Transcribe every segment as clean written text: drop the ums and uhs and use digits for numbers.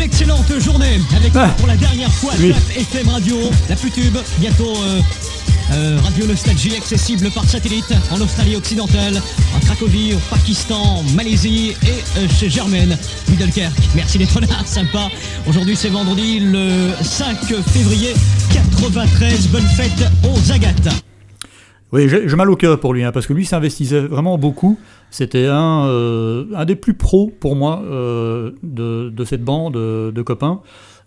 excellente journée avec pour la dernière fois Clap FM Radio, la Putube, bientôt Radio Nostalgie accessible par satellite en Australie occidentale, en Cracovie, au Pakistan, en Malaisie et chez Germaine, Middelkerk. Merci d'être là, sympa. Aujourd'hui c'est vendredi le 5 février 93. Bonne fête aux Agates. Oui, j'ai mal au cœur pour lui, parce que lui s'investissait vraiment beaucoup. C'était un des plus pros pour moi de cette bande de copains.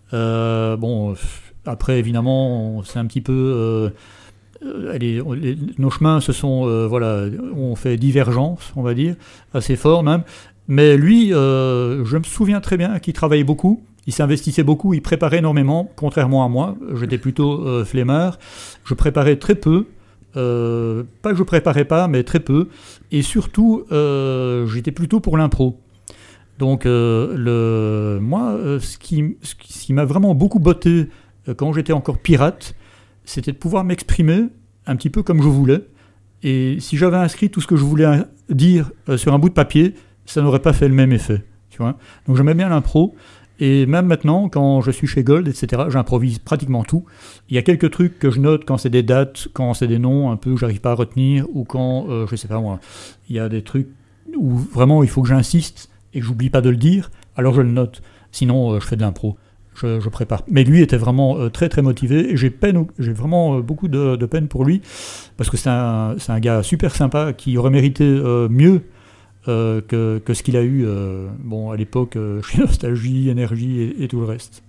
Après évidemment, c'est un petit peu... nos chemins ont fait divergence, on va dire, assez fort même. Mais lui, je me souviens très bien qu'il travaillait beaucoup. Il s'investissait beaucoup, il préparait énormément, contrairement à moi. J'étais plutôt flemmard. Je préparais très peu. Pas que je préparais pas, mais très peu. Et surtout, j'étais plutôt pour l'impro. Donc, ce qui m'a vraiment beaucoup botté quand j'étais encore pirate, c'était de pouvoir m'exprimer un petit peu comme je voulais. Et si j'avais inscrit tout ce que je voulais dire sur un bout de papier, ça n'aurait pas fait le même effet. Tu vois ? Donc, j'aimais bien l'impro. Et même maintenant, quand je suis chez Gold, etc., j'improvise pratiquement tout. Il y a quelques trucs que je note quand c'est des dates, quand c'est des noms un peu que j'arrive pas à retenir, ou quand, je sais pas moi, il y a des trucs où vraiment il faut que j'insiste et que j'oublie pas de le dire, alors je le note. Sinon, je fais de l'impro. Je prépare. Mais lui était vraiment très très motivé, et j'ai vraiment beaucoup de peine pour lui, parce que c'est un gars super sympa qui aurait mérité mieux que ce qu'il a eu à l'époque chez Nostalgie, Énergie et tout le reste.